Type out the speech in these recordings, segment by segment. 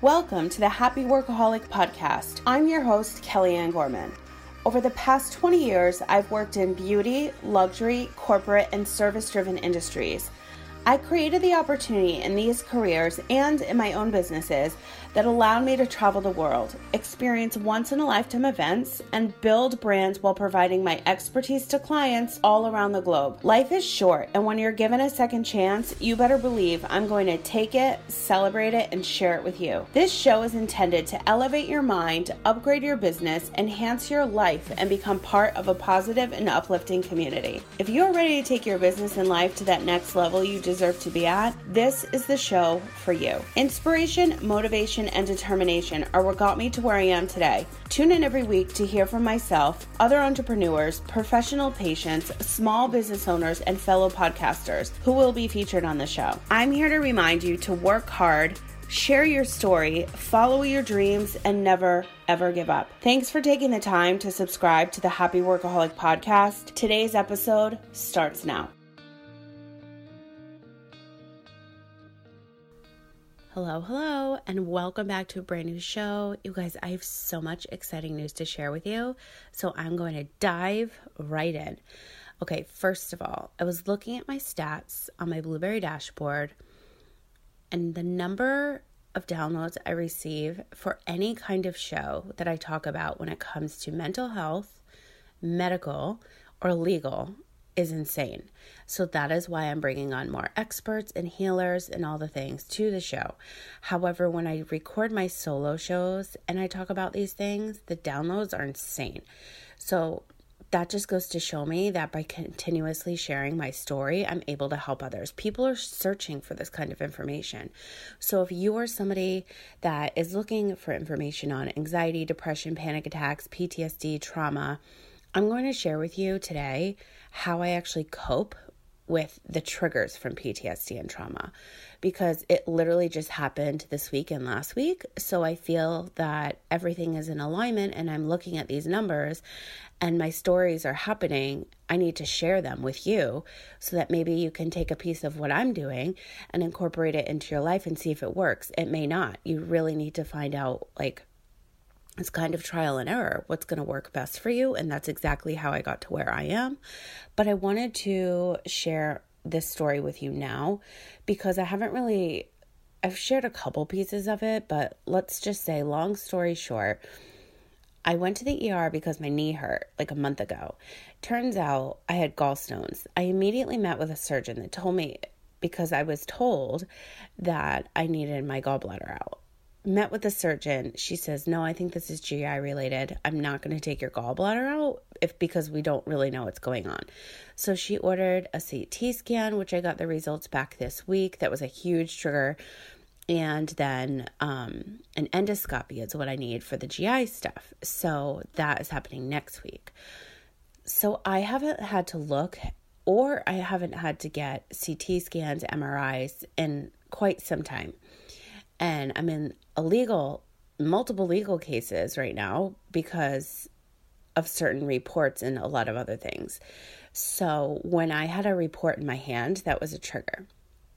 Welcome to the Happy Workaholic Podcast. I'm your host, Kellyanne Gorman. Over the past 20 years, I've worked in beauty, luxury, corporate, and service-driven industries. I created the opportunity in these careers and in my own businesses that allowed me to travel the world, experience once-in-a-lifetime events, and build brands while providing my expertise to clients all around the globe. Life is short, and when you're given a second chance, you better believe I'm going to take it, celebrate it, and share it with you. This show is intended to elevate your mind, upgrade your business, enhance your life, and become part of a positive and uplifting community. If you're ready to take your business and life to that next level you deserve to be at, this is the show for you. Inspiration, motivation, and determination are what got me to where I am today. Tune in every week to hear from myself, other entrepreneurs, professional patients, small business owners, and fellow podcasters who will be featured on the show. I'm here to remind you to work hard, share your story, follow your dreams, and never, ever give up. Thanks for taking the time to subscribe to the Happy Workaholic Podcast. Today's episode starts now. Hello, and welcome back to a brand new show. You guys, I have so much exciting news to share with you, so I'm going to dive right in. Okay, first of all, I was looking at my stats on my Blueberry dashboard, and the number of downloads I receive for any kind of show that I talk about when it comes to mental health, medical, or legal is insane. So that is why I'm bringing on more experts and healers and all the things to the show. However, when I record my solo shows and I talk about these things, the downloads are insane. So that just goes to show me that by continuously sharing my story, I'm able to help others. People are searching for this kind of information. So if you are somebody that is looking for information on anxiety, depression, panic attacks, PTSD, trauma, I'm going to share with you today how I actually cope with the triggers from PTSD and trauma, because it literally just happened this week and last week. So I feel that everything is in alignment and I'm looking at these numbers and my stories are happening. I need to share them with you so that maybe you can take a piece of what I'm doing and incorporate it into your life and see if it works. It may not. You really need to find out, it's kind of trial and error, what's going to work best for you. And that's exactly how I got to where I am. But I wanted to share this story with you now because I've shared a couple pieces of it, but let's just say, long story short, I went to the ER because my knee hurt like a month ago. Turns out I had gallstones. I immediately met with a surgeon that told me, because I was told that I needed my gallbladder out. Met with the surgeon. She says, no, I think this is GI related. I'm not going to take your gallbladder out because we don't really know what's going on. So she ordered a CT scan, which I got the results back this week. That was a huge trigger. And then an endoscopy is what I need for the GI stuff. So that is happening next week. So I haven't had to look, or I haven't had to get CT scans, MRIs in quite some time. And I'm in multiple legal cases right now because of certain reports and a lot of other things. So when I had a report in my hand, that was a trigger.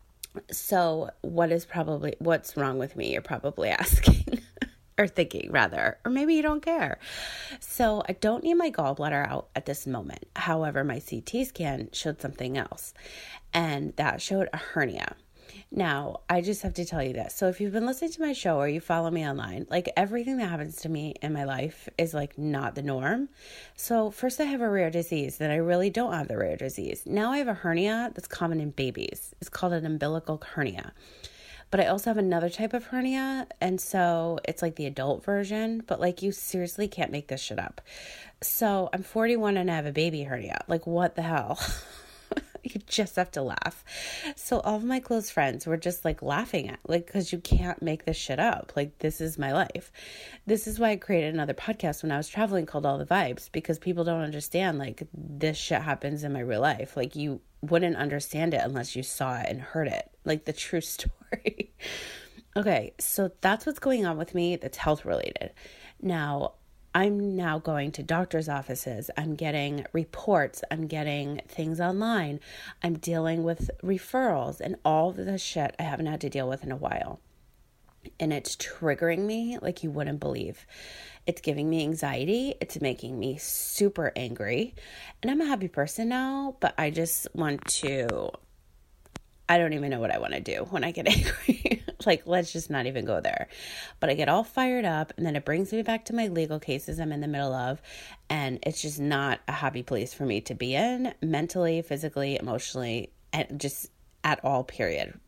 So what's wrong with me? You're probably asking or thinking rather, or maybe you don't care. So I don't need my gallbladder out at this moment. However, my CT scan showed something else, and that showed a hernia. Now, I just have to tell you this. So if you've been listening to my show or you follow me online, everything that happens to me in my life is not the norm. So first I have a rare disease, then I really don't have the rare disease. Now I have a hernia that's common in babies. It's called an umbilical hernia. But I also have another type of hernia, and so it's the adult version, but you seriously can't make this shit up. So I'm 41 and I have a baby hernia. What the hell? You just have to laugh. So all of my close friends were just laughing at, because you can't make this shit up. This is my life. This is why I created another podcast when I was traveling called All the Vibes, because people don't understand, this shit happens in my real life. You wouldn't understand it unless you saw it and heard it, the true story. Okay, so that's what's going on with me that's health related. Now, I'm now going to doctor's offices. I'm getting reports. I'm getting things online. I'm dealing with referrals and all the shit I haven't had to deal with in a while. and it's triggering me like you wouldn't believe. It's giving me anxiety. It's making me super angry. And I'm a happy person now, but I just want to, I don't even know what I want to do when I get angry. Like, let's just not even go there. But I get all fired up, and then it brings me back to my legal cases I'm in the middle of. And it's just not a happy place for me to be in, mentally, physically, emotionally, and just at all, period.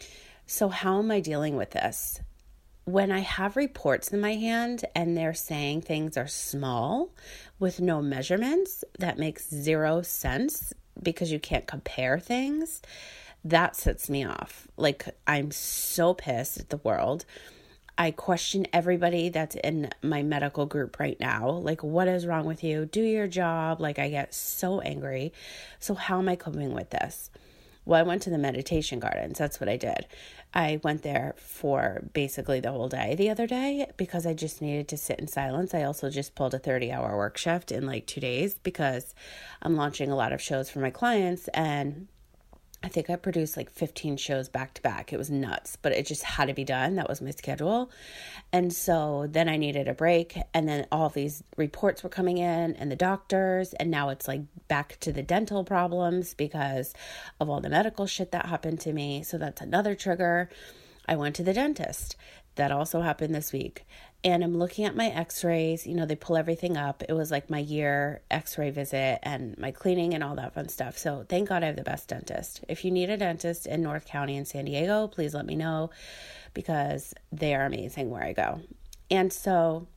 So how am I dealing with this? When I have reports in my hand and they're saying things are small with no measurements, that makes zero sense because you can't compare things. That sets me off. Like, I'm so pissed at the world. I question everybody that's in my medical group right now. Like, what is wrong with you? Do your job. Like, I get so angry. So how am I coping with this? Well, I went to the meditation gardens. That's what I did. I went there for basically the whole day the other day because I just needed to sit in silence. I also just pulled a 30-hour work shift in like 2 days because I'm launching a lot of shows for my clients, and I think I produced like 15 shows back to back. It was nuts, but it just had to be done. That was my schedule. And so then I needed a break, and then all these reports were coming in and the doctors, and now it's like back to the dental problems because of all the medical shit that happened to me. So that's another trigger. I went to the dentist. That also happened this week. And I'm looking at my x-rays. You know, they pull everything up. It was like my year x-ray visit and my cleaning and all that fun stuff. So thank God I have the best dentist. If you need a dentist in North County in San Diego, please let me know because they are amazing where I go. And so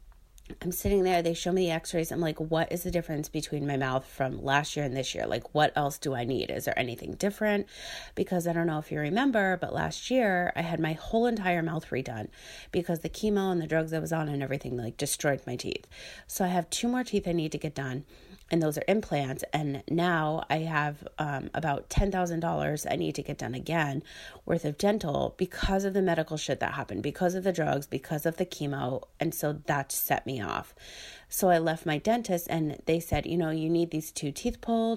I'm sitting there, they show me the x-rays. I'm like, what is the difference between my mouth from last year and this year? Like, what else do I need? Is there anything different? Because I don't know if you remember, but last year I had my whole entire mouth redone because the chemo and the drugs I was on and everything like destroyed my teeth. So I have 2 more teeth I need to get done, and those are implants. And now I have about $10,000 I need to get done again worth of dental because of the medical shit that happened, because of the drugs, because of the chemo. And so that set me off. So I left my dentist and they said, you know, you need these 2 teeth pulled.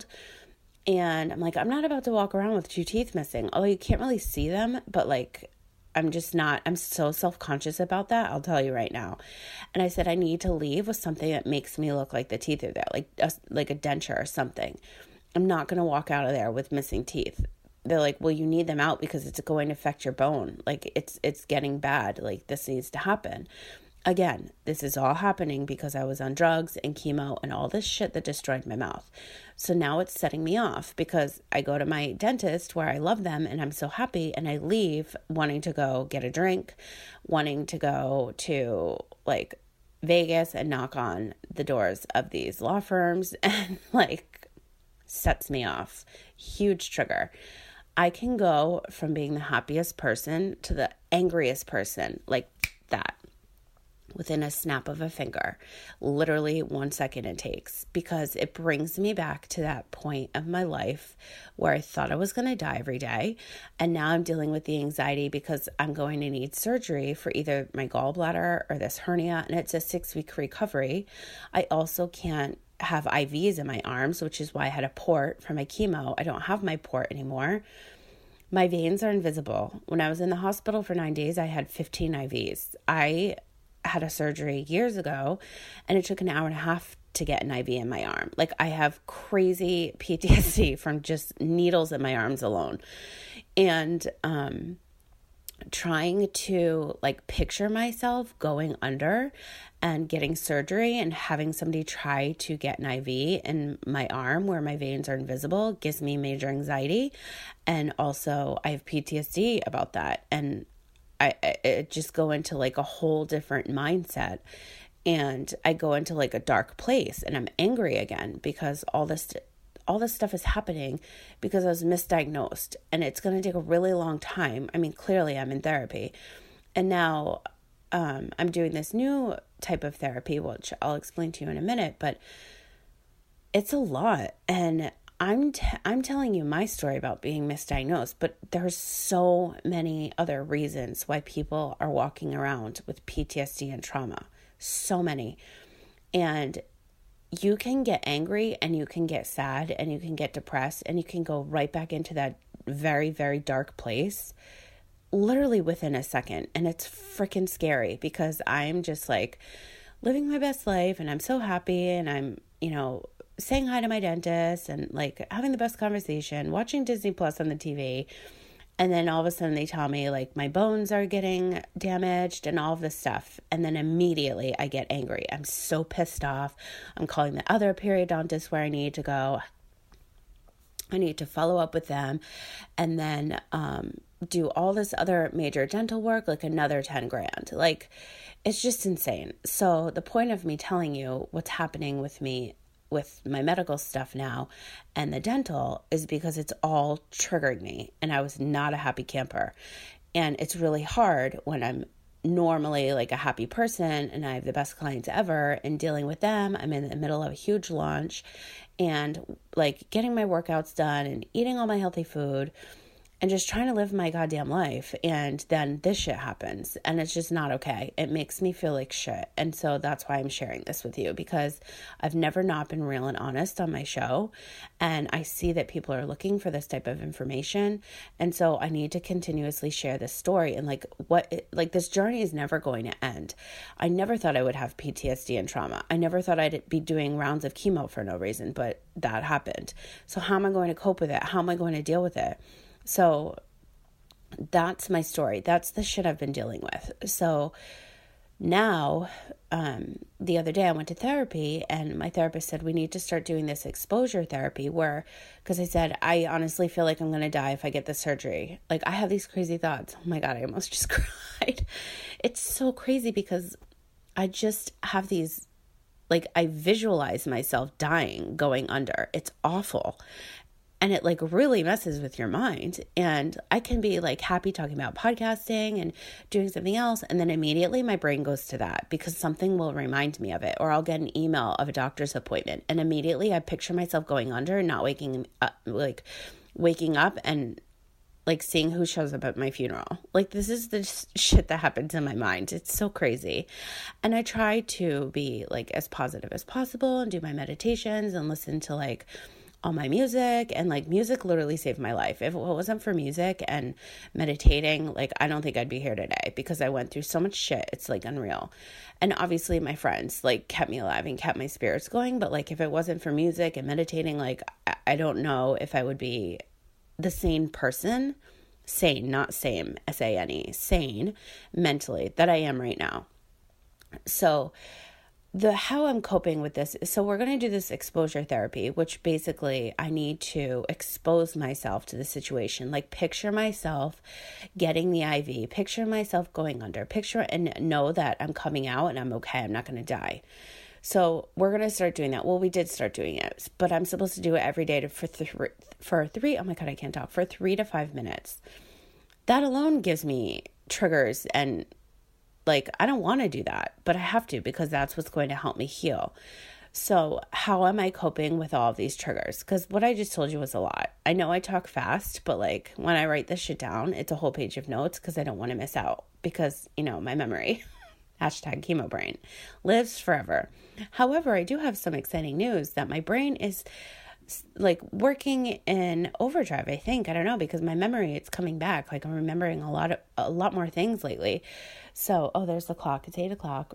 And I'm like, I'm not about to walk around with 2 teeth missing. Although you can't really see them, but like, I'm so self-conscious about that. I'll tell you right now. And I said, I need to leave with something that makes me look like the teeth are there, like a denture or something. I'm not going to walk out of there with missing teeth. They're like, well, you need them out because it's going to affect your bone. Like it's getting bad. Like this needs to happen. Again, this is all happening because I was on drugs and chemo and all this shit that destroyed my mouth. So now it's setting me off because I go to my dentist where I love them and I'm so happy, and I leave wanting to go get a drink, wanting to go to like Vegas and knock on the doors of these law firms, and like sets me off. Huge trigger. I can go from being the happiest person to the angriest person like that within a snap of a finger. Literally 1 second it takes, because it brings me back to that point of my life where I thought I was going to die every day. And now I'm dealing with the anxiety because I'm going to need surgery for either my gallbladder or this hernia, and it's a 6-week recovery. I also can't have IVs in my arms, which is why I had a port for my chemo. I don't have my port anymore. My veins are invisible. When I was in the hospital for 9 days, I had 15 IVs. I had a surgery years ago and it took an hour and a half to get an IV in my arm. Like, I have crazy PTSD from just needles in my arms alone. And trying to like picture myself going under and getting surgery and having somebody try to get an IV in my arm where my veins are invisible gives me major anxiety. And also I have PTSD about that. And I just go into like a whole different mindset, and I go into like a dark place, and I'm angry again because all this stuff is happening because I was misdiagnosed, and it's going to take a really long time. I mean, clearly I'm in therapy, and now I'm doing this new type of therapy, which I'll explain to you in a minute, but it's a lot. And I'm telling you my story about being misdiagnosed, but there's so many other reasons why people are walking around with PTSD and trauma. So many. And you can get angry and you can get sad and you can get depressed and you can go right back into that very, very dark place literally within a second. And it's freaking scary because I'm just like living my best life and I'm so happy and I'm, saying hi to my dentist and like having the best conversation, watching Disney Plus on the TV. And then all of a sudden they tell me like my bones are getting damaged and all of this stuff. And then immediately I get angry. I'm so pissed off. I'm calling the other periodontist where I need to go. I need to follow up with them and then do all this other major dental work, like another 10 grand. Like, it's just insane. So the point of me telling you what's happening with me with my medical stuff now and the dental is because it's all triggering me and I was not a happy camper. And it's really hard when I'm normally like a happy person and I have the best clients ever and dealing with them. I'm in the middle of a huge launch and like getting my workouts done and eating all my healthy food and just trying to live my goddamn life. And then this shit happens and it's just not okay. It makes me feel like shit. And so that's why I'm sharing this with you because I've never not been real and honest on my show. And I see that people are looking for this type of information. And so I need to continuously share this story and this journey is never going to end. I never thought I would have PTSD and trauma. I never thought I'd be doing rounds of chemo for no reason, but that happened. So how am I going to cope with it? How am I going to deal with it? So that's my story. That's the shit I've been dealing with. So now, the other day I went to therapy and my therapist said, we need to start doing this exposure therapy because I said, I honestly feel like I'm going to die if I get this surgery. Like I have these crazy thoughts. Oh my God, I almost just cried. It's so crazy because I just have these, like I visualize myself dying, going under. It's awful. And it like really messes with your mind. And I can be like happy talking about podcasting and doing something else. And then immediately my brain goes to that because something will remind me of it. Or I'll get an email of a doctor's appointment. And immediately I picture myself going under and not waking up and like seeing who shows up at my funeral. Like this is the shit that happens in my mind. It's so crazy. And I try to be like as positive as possible and do my meditations and listen to like all my music, and like music literally saved my life. If it wasn't for music and meditating, like I don't think I'd be here today because I went through so much shit. It's like unreal. And obviously my friends like kept me alive and kept my spirits going. But like if it wasn't for music and meditating, like I don't know if I would be the sane person, sane, not same, S-A-N-E, sane mentally that I am right now. So how I'm coping with this is, so we're going to do this exposure therapy, which basically I need to expose myself to the situation. Like picture myself getting the IV, picture myself going under, picture and know that I'm coming out and I'm okay. I'm not going to die. So we're going to start doing that. Well, we did start doing it, but I'm supposed to do it every day for 3 to 5 minutes. That alone gives me triggers and like, I don't want to do that, but I have to because that's what's going to help me heal. So how am I coping with all of these triggers? Because what I just told you was a lot. I know I talk fast, but like when I write this shit down, it's a whole page of notes because I don't want to miss out because, my memory, #chemo brain, lives forever. However, I do have some exciting news that my brain is like working in overdrive, I think. I don't know, because my memory, it's coming back. Like I'm remembering a lot more things lately. So, there's the clock. It's 8:00.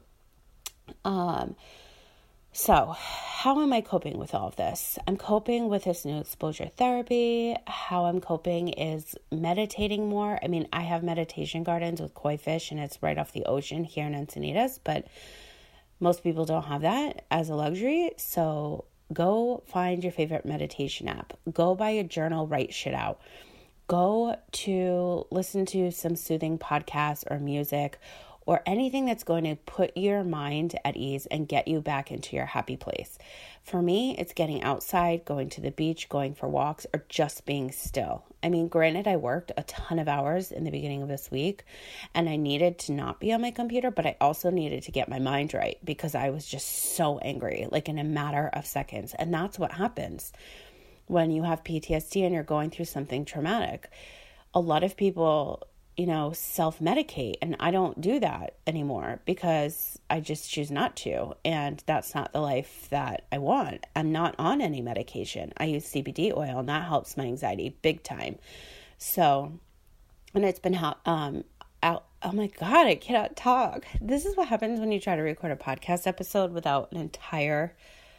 So how am I coping with all of this? I'm coping with this new exposure therapy. How I'm coping is meditating more. I mean, I have meditation gardens with koi fish and it's right off the ocean here in Encinitas, but most people don't have that as a luxury. So go find your favorite meditation app. Go buy a journal, write shit out. Go to listen to some soothing podcasts or music or anything that's going to put your mind at ease and get you back into your happy place. For me, it's getting outside, going to the beach, going for walks, or just being still. I mean, granted, I worked a ton of hours in the beginning of this week, and I needed to not be on my computer, but I also needed to get my mind right because I was just so angry, like in a matter of seconds. And that's what happens when you have PTSD and you're going through something traumatic. A lot of people self-medicate, and I don't do that anymore because I just choose not to, and that's not the life that I want. I'm not on any medication. I use CBD oil, and that helps my anxiety big time. So And it's been out. Oh my God, I cannot talk. This is what happens when you try to record a podcast episode without an entire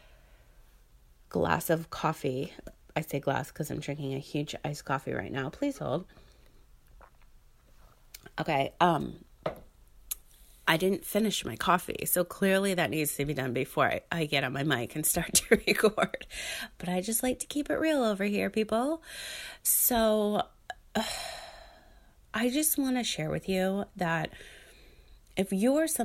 glass of coffee. I say glass because I'm drinking a huge iced coffee right now. Please hold. Okay, I didn't finish my coffee, so clearly that needs to be done before I get on my mic and start to record. But I just like to keep it real over here, people. So I just want to share with you that if you are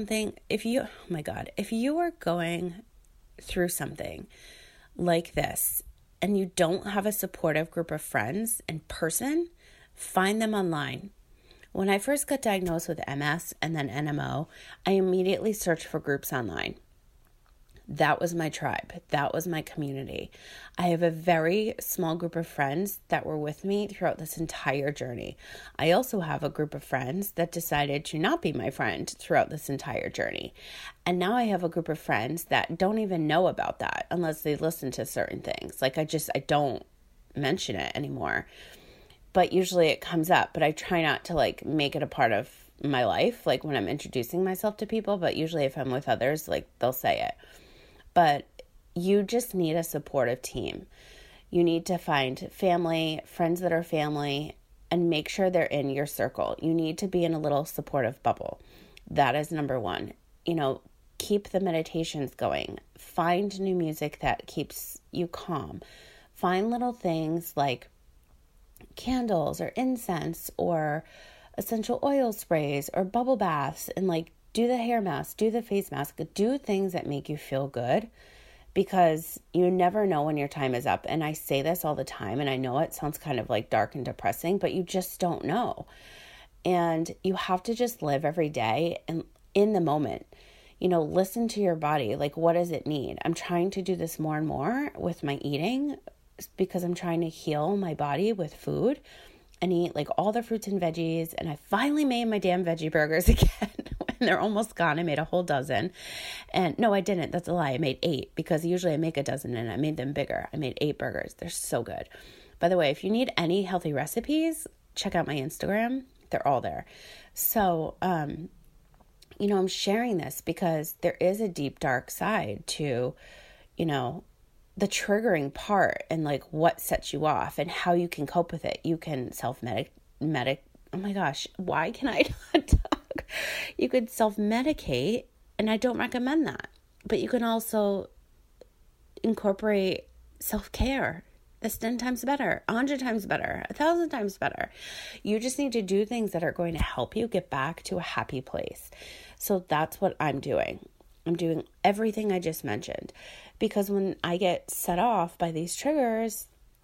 going through something like this and you don't have a supportive group of friends in person, find them online. When I first got diagnosed with MS and then NMO, I immediately searched for groups online. That was my tribe. That was my community. I have a very small group of friends that were with me throughout this entire journey. I also have a group of friends that decided to not be my friend throughout this entire journey. And now I have a group of friends that don't even know about that unless they listen to certain things. Like I don't mention it anymore. But usually it comes up, but I try not to make it a part of my life, like when I'm introducing myself to people, but usually if I'm with others, they'll say it. But you just need a supportive team. You need to find family, friends that are family, and make sure they're in your circle. You need to be in a little supportive bubble. That is number one. Keep the meditations going. Find new music that keeps you calm. Find little things like candles or incense or essential oil sprays or bubble baths, and do the hair mask, do the face mask, do things that make you feel good, because you never know when your time is up. And I say this all the time, and I know it sounds kind of dark and depressing, but you just don't know. And you have to just live every day and in the moment, listen to your body. What does it need? I'm trying to do this more and more with my eating, because I'm trying to heal my body with food and eat all the fruits and veggies. And I finally made my damn veggie burgers again. And they're almost gone. I made a whole dozen. And no, I didn't. That's a lie. I made 8, because usually I make a dozen and I made them bigger. I made 8 burgers. They're so good. By the way, if you need any healthy recipes, check out my Instagram. They're all there. So, I'm sharing this because there is a deep, dark side to, the triggering part and what sets you off and how you can cope with it. You can oh my gosh, why can I not talk? You could self-medicate, and I don't recommend that. But you can also incorporate self-care. That's 10 times better, 100 times better, 1,000 times better. You just need to do things that are going to help you get back to a happy place. So that's what I'm doing. I'm doing everything I just mentioned, because when I get set off by these triggers,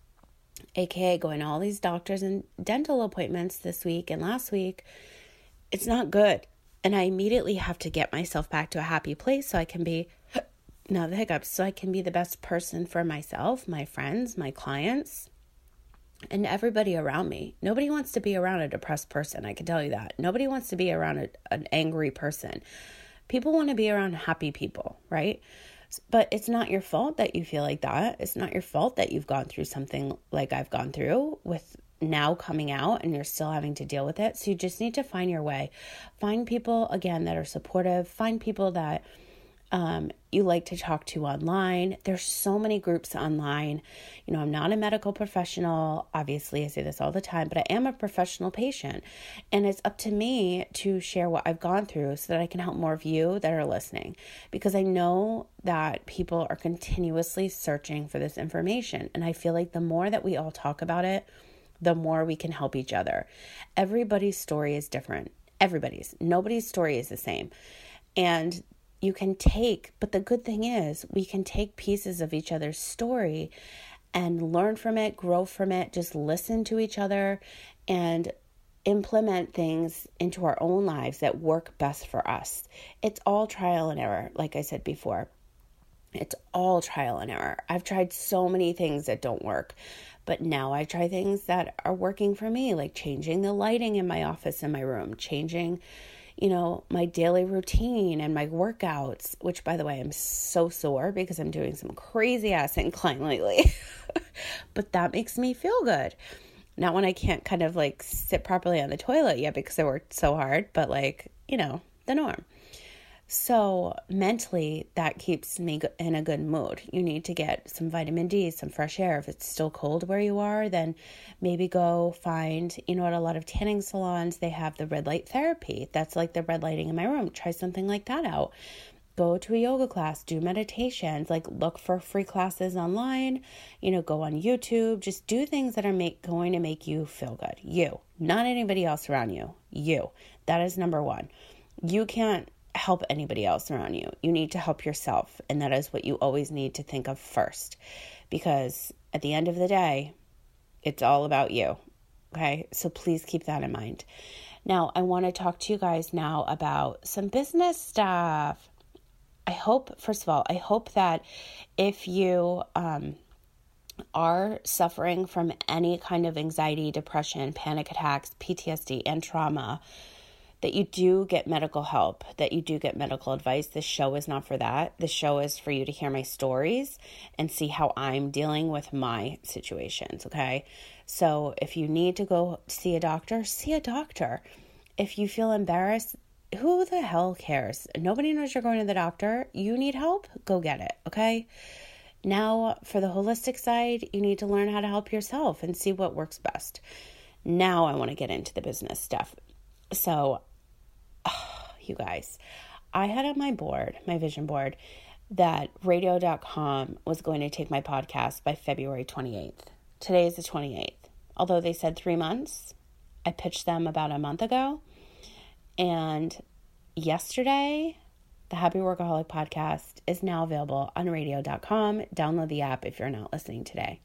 aka going to all these doctors and dental appointments this week and last week, it's not good. And I immediately have to get myself back to a happy place so I can be, now the hiccups, so I can be the best person for myself, my friends, my clients, and everybody around me. Nobody wants to be around a depressed person, I can tell you that. Nobody wants to be around an angry person. People want to be around happy people, right? But it's not your fault that you feel like that. It's not your fault that you've gone through something like I've gone through with now coming out and you're still having to deal with it. So you just need to find your way. Find people, again, that are supportive. Find people that you like to talk to online. There's so many groups online. I'm not a medical professional. Obviously, I say this all the time, but I am a professional patient. And it's up to me to share what I've gone through so that I can help more of you that are listening. Because I know that people are continuously searching for this information. And I feel like the more that we all talk about it, the more we can help each other. Everybody's story is different. Nobody's story is the same. And you can but the good thing is we can take pieces of each other's story and learn from it, grow from it, just listen to each other and implement things into our own lives that work best for us. It's all trial and error, like I said before. It's all trial and error. I've tried so many things that don't work, but now I try things that are working for me, like changing the lighting in my office and my room, changing my daily routine and my workouts, which by the way, I'm so sore because I'm doing some crazy ass incline lately, but that makes me feel good. Not when I can't kind of like sit properly on the toilet yet because I worked so hard, but like, the norm. So mentally, that keeps me in a good mood. You need to get some vitamin D, some fresh air. If it's still cold where you are, then maybe go find, at a lot of tanning salons, they have the red light therapy. That's like the red lighting in my room. Try something like that out. Go to a yoga class, do meditations, like look for free classes online, go on YouTube, just do things that are going to make you feel good. You, not anybody else around you. You. That is number one. You can't help anybody else around you. You need to help yourself. And that is what you always need to think of first, because at the end of the day, it's all about you. Okay. So please keep that in mind. Now, I want to talk to you guys now about some business stuff. First of all, I hope that if you are suffering from any kind of anxiety, depression, panic attacks, PTSD, and trauma, that you do get medical help, that you do get medical advice. This show is not for that. This show is for you to hear my stories and see how I'm dealing with my situations, okay? So if you need to go see a doctor, see a doctor. If you feel embarrassed, who the hell cares? Nobody knows you're going to the doctor. You need help? Go get it, okay? Now, for the holistic side, you need to learn how to help yourself and see what works best. Now I want to get into the business stuff. So, you guys, I had on my vision board, that radio.com was going to take my podcast by February 28th. Today is the 28th. Although they said 3 months, I pitched them about a month ago. And yesterday, the Happy Workaholic podcast is now available on radio.com. Download the app if you're not listening today.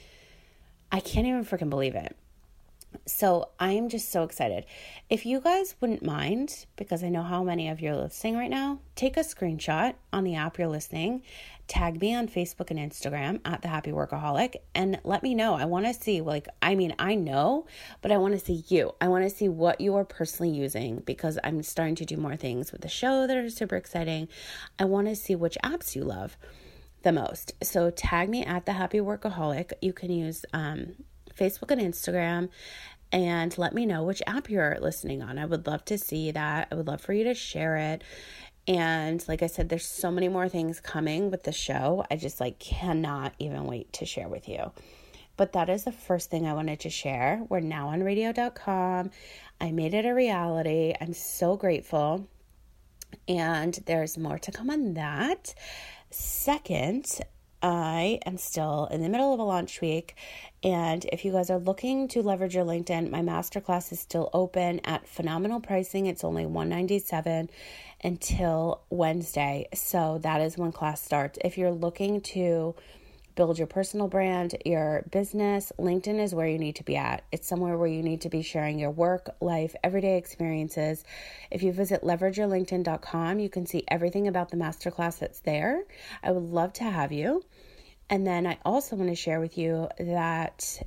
I can't even freaking believe it. So I'm just so excited. If you guys wouldn't mind, because I know how many of you are listening right now, take a screenshot on the app you're listening, tag me on Facebook and Instagram at The Happy Workaholic, and let me know. I want to see, I know, but I want to see you. I want to see what you are personally using, because I'm starting to do more things with the show that are super exciting. I want to see which apps you love the most. So tag me at The Happy Workaholic. You can use Facebook and Instagram, and let me know which app you're listening on. I would love to see that. I would love for you to share it. And like I said, there's so many more things coming with the show. I just cannot even wait to share with you. But that is the first thing I wanted to share. We're now on radio.com. I made it a reality. I'm so grateful. And there's more to come on that. Second, I am still in the middle of a launch week, and if you guys are looking to leverage your LinkedIn, my masterclass is still open at phenomenal pricing. It's only $197 until Wednesday, so that is when class starts. If you're looking to build your personal brand, your business, LinkedIn is where you need to be at. It's somewhere where you need to be sharing your work, life, everyday experiences. If you visit leverageyourlinkedin.com, you can see everything about the masterclass that's there. I would love to have you. And then I also want to share with you that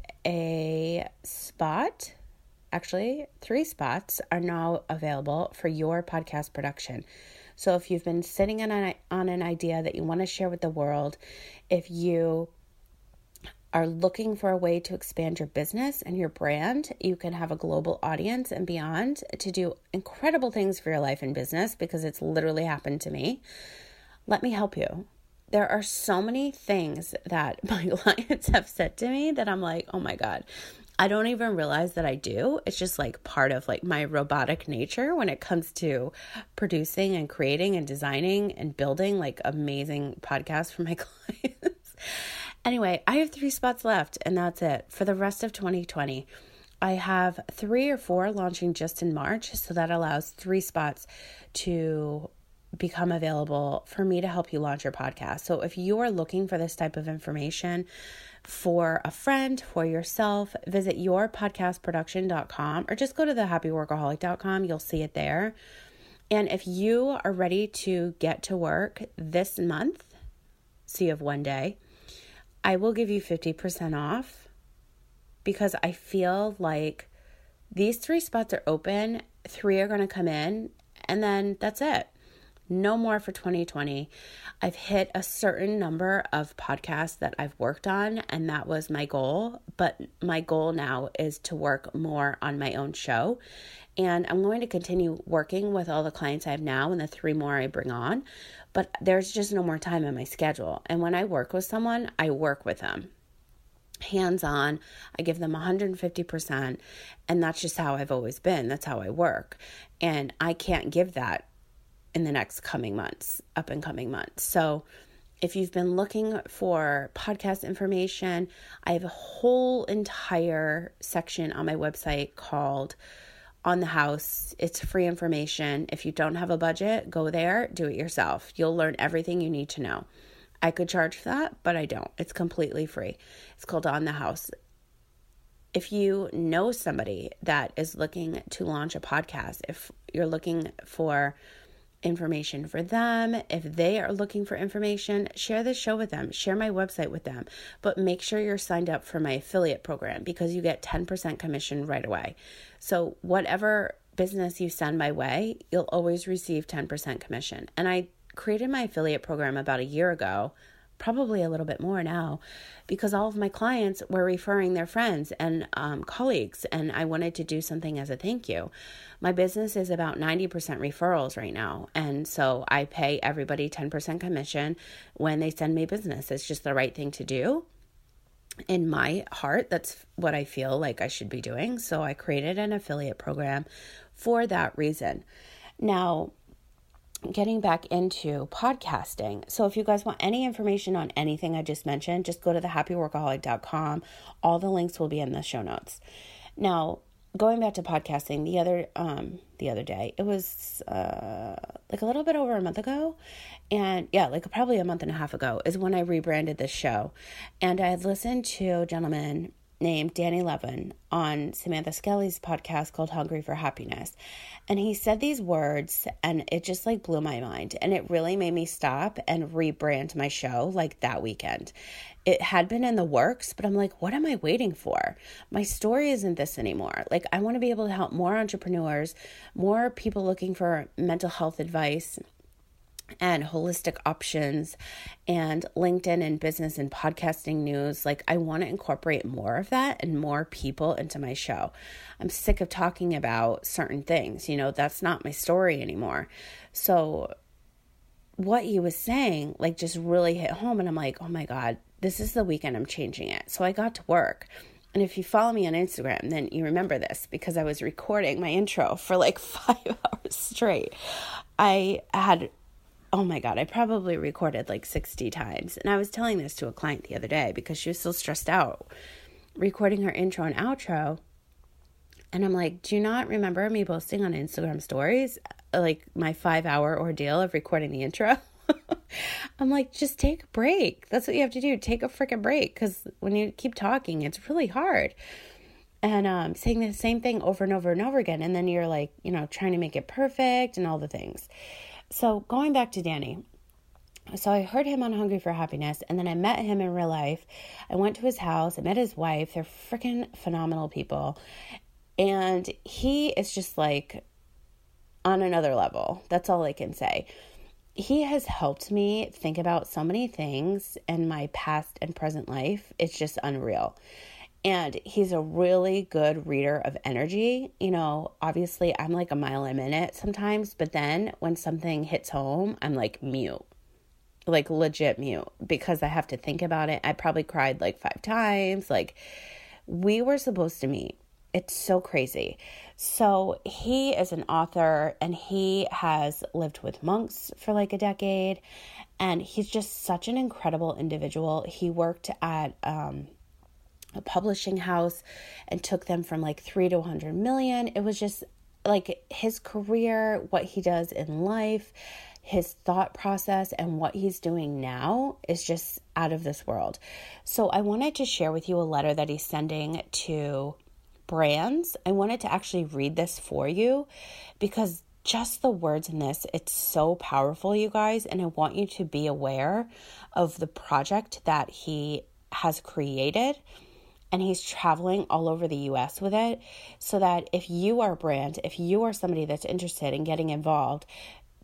actually 3 spots are now available for your podcast production. So if you've been sitting on an idea that you want to share with the world, if you are looking for a way to expand your business and your brand, you can have a global audience and beyond to do incredible things for your life and business, because it's literally happened to me. Let me help you. There are so many things that my clients have said to me that I'm like, oh my God, I don't even realize that I do. It's just part of my robotic nature when it comes to producing and creating and designing and building amazing podcasts for my clients. Anyway, I have 3 spots left, and that's it for the rest of 2020. I have 3 or 4 launching just in March, so that allows 3 spots to become available for me to help you launch your podcast. So if you are looking for this type of information for a friend, for yourself, visit yourpodcastproduction.com or just go to thehappyworkaholic.com. You'll see it there. And if you are ready to get to work this month, so you have one day, I will give you 50% off, because I feel like these 3 spots are open, 3 are going to come in, and then that's it. No more for 2020. I've hit a certain number of podcasts that I've worked on, and that was my goal. But my goal now is to work more on my own show. And I'm going to continue working with all the clients I have now and the 3 more I bring on. But there's just no more time in my schedule. And when I work with someone, I work with them hands-on. I give them 150%. And that's just how I've always been. That's how I work. And I can't give that in the next coming months, up and coming months. So if you've been looking for podcast information, I have a whole entire section on my website called On the House. It's free information. If you don't have a budget, go there, do it yourself. You'll learn everything you need to know. I could charge for that, but I don't. It's completely free. It's called On the House. If you know somebody that is looking to launch a podcast, if you're looking for information for them, if they are looking for information, share this show with them, share my website with them, but make sure you're signed up for my affiliate program because you get 10% commission right away. So whatever business you send my way, you'll always receive 10% commission. And I created my affiliate program about a year ago, probably a little bit more now, because all of my clients were referring their friends and colleagues, and I wanted to do something as a thank you. My business is about 90% referrals right now, and so I pay everybody 10% commission when they send me business. It's just the right thing to do. In my heart, that's what I feel like I should be doing, so I created an affiliate program for that reason. Now, getting back into podcasting. So if you guys want any information on anything I just mentioned, just go to thehappyworkaholic.com. All the links will be in the show notes. Now, going back to podcasting, the other day, it was like a little bit over a month ago. And yeah, like probably a month and a half ago is when I rebranded this show. And I had listened to a gentleman named Danny Levin on Samantha Skelly's podcast called Hungry for Happiness. And he said these words and it just like blew my mind. And it really made me stop and rebrand my show like that weekend. It had been in the works, but I'm like, what am I waiting for? My story isn't this anymore. Like I want to be able to help more entrepreneurs, more people looking for mental health advice and holistic options and LinkedIn and business and podcasting news. Like I want to incorporate more of that and more people into my show. I'm sick of talking about certain things. That's not my story anymore. So what he was saying, like just really hit home. And I'm like, oh my God, this is the weekend I'm changing it. So I got to work. And if you follow me on Instagram, then you remember this because I was recording my intro for like 5 hours straight. Oh my God, I probably recorded like 60 times. And I was telling this to a client the other day because she was so stressed out recording her intro and outro. And I'm like, do you not remember me posting on Instagram stories, like my 5-hour ordeal of recording the intro? I'm like, just take a break. That's what you have to do. Take a freaking break. Because when you keep talking, it's really hard. And saying the same thing over and over and over again. And then you're like, trying to make it perfect and all the things. So going back to Danny, so I heard him on Hungry for Happiness, and then I met him in real life. I went to his house. I met his wife. They're freaking phenomenal people. And he is just like on another level. That's all I can say. He has helped me think about so many things in my past and present life. It's just unreal. And he's a really good reader of energy. Obviously I'm like a mile a minute sometimes, but then when something hits home, I'm like mute, like legit mute because I have to think about it. I probably cried like 5 times. Like we were supposed to meet. It's so crazy. So he is an author and he has lived with monks for like a decade. And he's just such an incredible individual. He worked at, a publishing house and took them from like 3 to 100 million. It was just like his career, what he does in life, his thought process, and what he's doing now is just out of this world. So I wanted to share with you a letter that he's sending to brands. I wanted to actually read this for you because just the words in this, it's so powerful, you guys. And I want you to be aware of the project that he has created. And he's traveling all over the U.S. with it so that if you are a brand, if you are somebody that's interested in getting involved,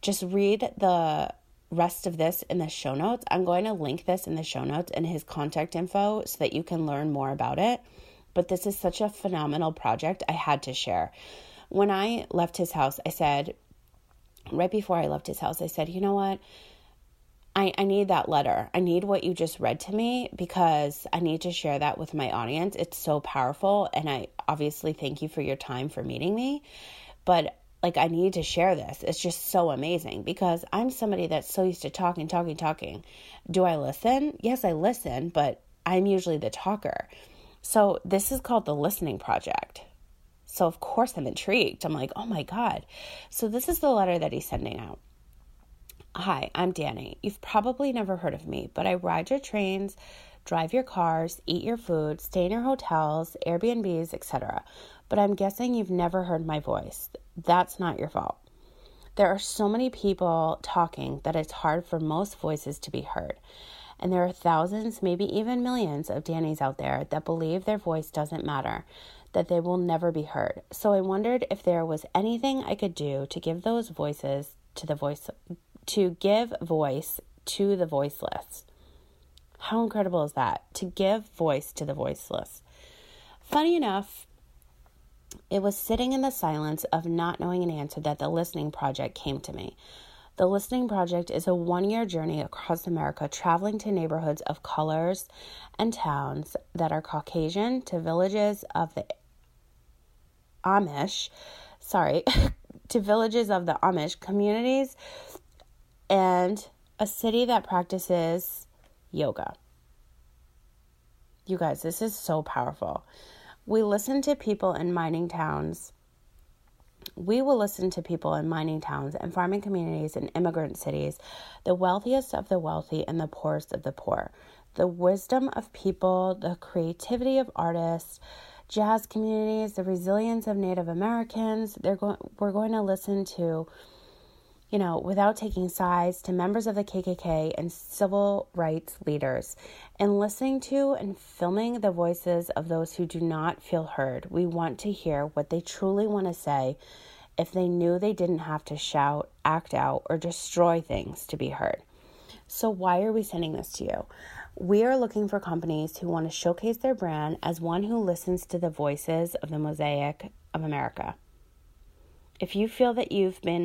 just read the rest of this in the show notes. I'm going to link this in the show notes and his contact info so that you can learn more about it. But this is such a phenomenal project. I had to share. When I left his house, I said, right before I left his house, I said, you know what? I need that letter. I need what you just read to me because I need to share that with my audience. It's so powerful. And I obviously thank you for your time for meeting me. But like, I need to share this. It's just so amazing because I'm somebody that's so used to talking. Do I listen? Yes, I listen, but I'm usually the talker. So this is called the Listening Project. So of course I'm intrigued. I'm like, oh my God. So this is the letter that he's sending out. Hi, I'm Danny. You've probably never heard of me, but I ride your trains, drive your cars, eat your food, stay in your hotels, Airbnbs, etc. But I'm guessing you've never heard my voice. That's not your fault. There are so many people talking that it's hard for most voices to be heard. And there are thousands, maybe even millions of Dannys out there that believe their voice doesn't matter, that they will never be heard. So I wondered if there was anything I could do to give those voices to give voice to the voiceless. How incredible is that? To give voice to the voiceless. Funny enough, it was sitting in the silence of not knowing an answer that the Listening Project came to me. The Listening Project is a 1-year journey across America, traveling to neighborhoods of colors and towns that are Caucasian, to villages of the Amish, communities, and a city that practices yoga. You guys, this is so powerful. We listen to people in mining towns. We will listen to people in mining towns and farming communities and immigrant cities, the wealthiest of the wealthy and the poorest of the poor. The wisdom of people, the creativity of artists, jazz communities, the resilience of Native Americans. We're going to listen to, without taking sides, to members of the KKK and civil rights leaders, and listening to and filming the voices of those who do not feel heard. We want to hear what they truly want to say if they knew they didn't have to shout, act out, or destroy things to be heard. So why are we sending this to you? We are looking for companies who want to showcase their brand as one who listens to the voices of the mosaic of America. If you feel that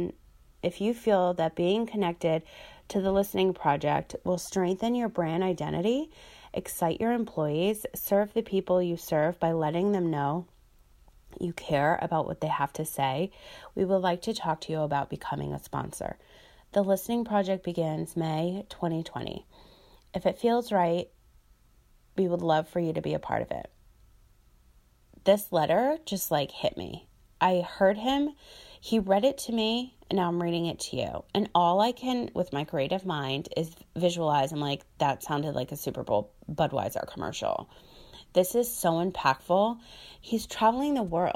being connected to the Listening Project will strengthen your brand identity, excite your employees, serve the people you serve by letting them know you care about what they have to say, we would like to talk to you about becoming a sponsor. The Listening Project begins May 2020. If it feels right, we would love for you to be a part of it. This letter just hit me. I heard him, he read it to me, and now I'm reading it to you. And all I can, with my creative mind, is visualize. I'm like, that sounded like a Super Bowl Budweiser commercial. This is so impactful. He's traveling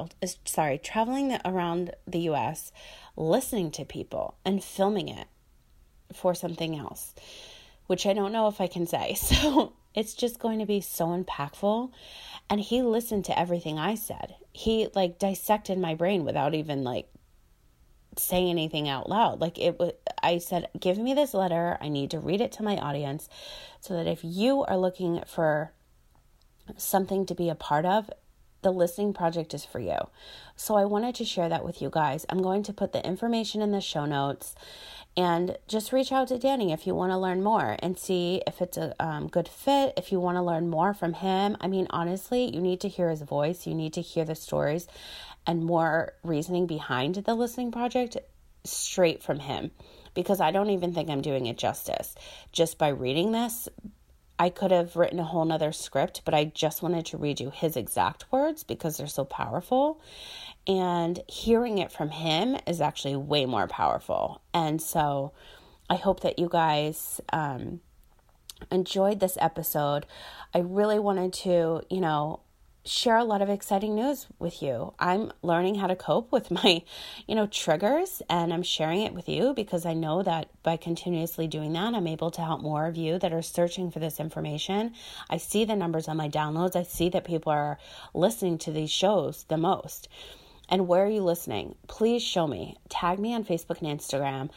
around the U.S., listening to people and filming it for something else, which I don't know if I can say. So it's just going to be so impactful. And he listened to everything I said. He dissected my brain without even saying anything out loud. I said, give me this letter. I need to read it to my audience so that if you are looking for something to be a part of, the Listening Project is for you. So I wanted to share that with you guys. I'm going to put the information in the show notes, and just reach out to Danny if you want to learn more and see if it's a good fit, if you want to learn more from him. I mean, honestly, you need to hear his voice. You need to hear the stories and more reasoning behind the Listening Project straight from him, because I don't even think I'm doing it justice. Just by reading this, I could have written a whole nother script, but I just wanted to read you his exact words because they're so powerful. And hearing it from him is actually way more powerful. And so I hope that you guys enjoyed this episode. I really wanted to, share a lot of exciting news with you. I'm learning how to cope with my, triggers, and I'm sharing it with you because I know that by continuously doing that, I'm able to help more of you that are searching for this information. I see the numbers on my downloads. I see that people are listening to these shows the most. And where are you listening? Please show me. Tag me on Facebook and Instagram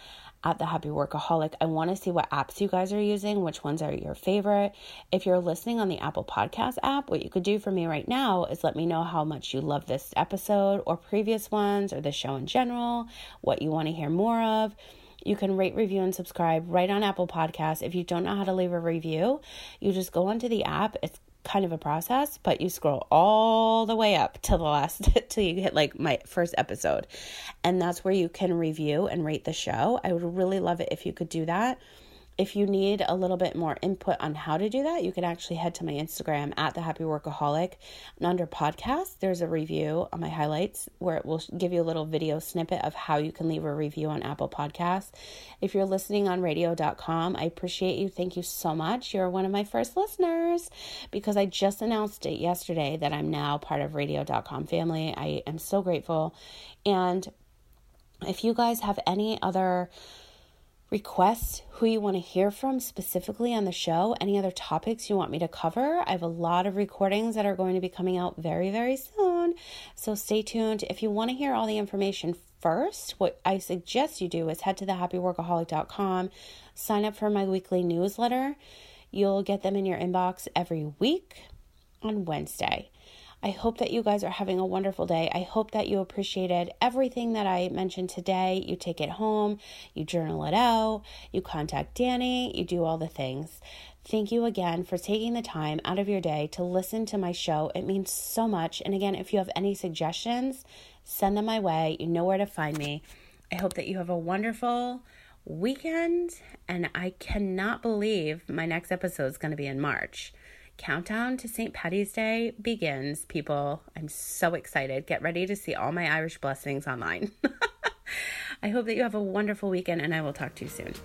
at The Happy Workaholic. I want to see what apps you guys are using, which ones are your favorite. If you're listening on the Apple Podcast app, what you could do for me right now is let me know how much you love this episode or previous ones or the show in general, what you want to hear more of. You can rate, review, and subscribe right on Apple Podcasts. If you don't know how to leave a review, you just go onto the app. It's kind of a process, but you scroll all the way up to the last till you hit like my first episode, and that's where you can review and rate the show. I would really love it if you could do that. If you need a little bit more input on how to do that, you can actually head to my Instagram at The Happy Workaholic, and under podcast, there's a review on my highlights where it will give you a little video snippet of how you can leave a review on Apple Podcasts. If you're listening on radio.com, I appreciate you. Thank you so much. You're one of my first listeners because I just announced it yesterday that I'm now part of radio.com family. I am so grateful. And if you guys have any other requests who you want to hear from specifically on the show, any other topics you want me to cover, I have a lot of recordings that are going to be coming out very, very soon. So stay tuned. If you want to hear all the information first, what I suggest you do is head to thehappyworkaholic.com, sign up for my weekly newsletter. You'll get them in your inbox every week on Wednesday. I hope that you guys are having a wonderful day. I hope that you appreciated everything that I mentioned today. You take it home, you journal it out, you contact Danny, you do all the things. Thank you again for taking the time out of your day to listen to my show. It means so much. And again, if you have any suggestions, send them my way. You know where to find me. I hope that you have a wonderful weekend. And I cannot believe my next episode is going to be in March. Countdown to St. Paddy's Day begins, people. I'm so excited. Get ready to see all my Irish blessings online. I hope that you have a wonderful weekend, and I will talk to you soon.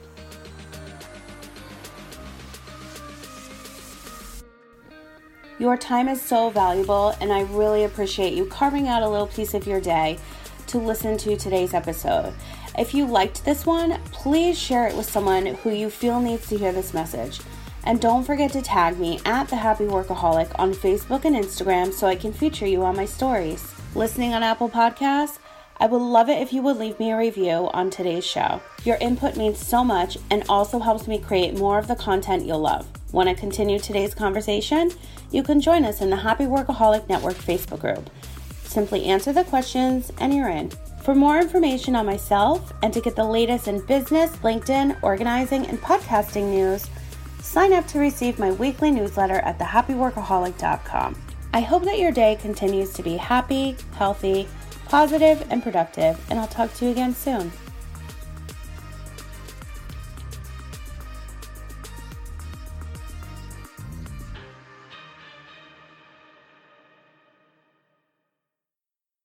Your time is so valuable, and I really appreciate you carving out a little piece of your day to listen to today's episode. If you liked this one, please share it with someone who you feel needs to hear this message. And don't forget to tag me at The Happy Workaholic on Facebook and Instagram so I can feature you on my stories. Listening on Apple Podcasts? I would love it if you would leave me a review on today's show. Your input means so much and also helps me create more of the content you'll love. Want to continue today's conversation? You can join us in the Happy Workaholic Network Facebook group. Simply answer the questions and you're in. For more information on myself and to get the latest in business, LinkedIn, organizing, and podcasting news, sign up to receive my weekly newsletter at thehappyworkaholic.com. I hope that your day continues to be happy, healthy, positive, and productive, and I'll talk to you again soon.